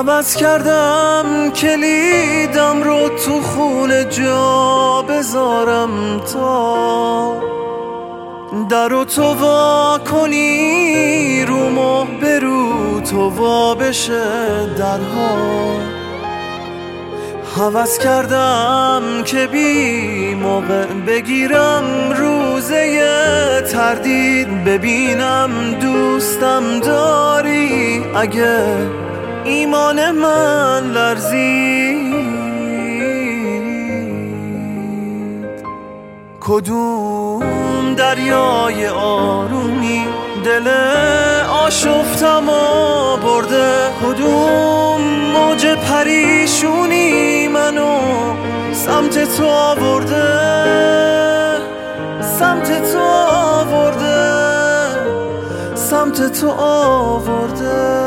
عوض کردم کلیدم رو تو خونه جا بذارم تا درو تو وا کنی رومو برو تو وا بشه درها. عوض کردم که بی موقع بگیرم روزه تردید ببینم دوستم داری اگه ایمان من لرزید. کدوم دریای آرومی دل آشفتم و برده، کدوم موج پریشونی منو سمت تو آورده، سمت تو آورده، سمت تو آورده.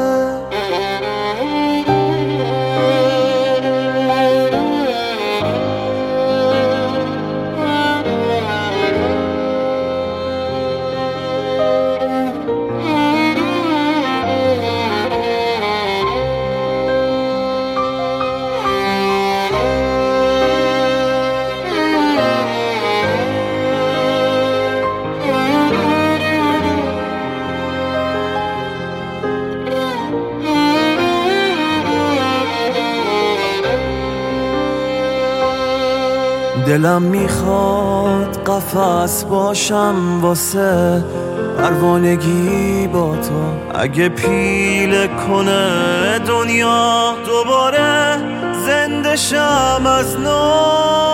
دلم میخواد قفس باشم واسه پروانگی با تو، اگه پیله کنه دنیا دوباره زنده شم از نو.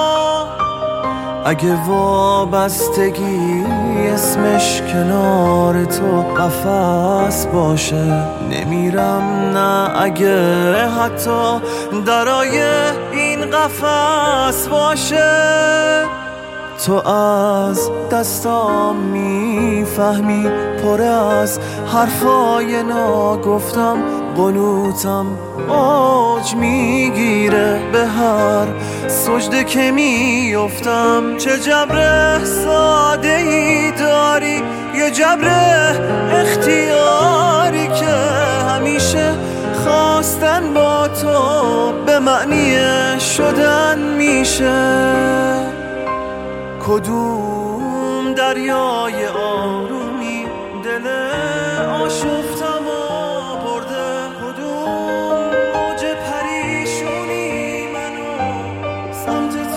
اگه وابستگی اسمش کنار تو قفس باشه نمیرم، نه اگه حتی درای این قفس باشه. تو از دستام میفهمی پر از حرفای ناگفتم، قنوتم اوج میگیره به هر سجده که میافتم. چه جبر ساده ای داری، یه جبر اختیاری که همیشه خواستن با تو به معنی شدن میشه. کدوم دریای آرومی دل آشفتم و برده، کدوم موج پریشونی منو سمت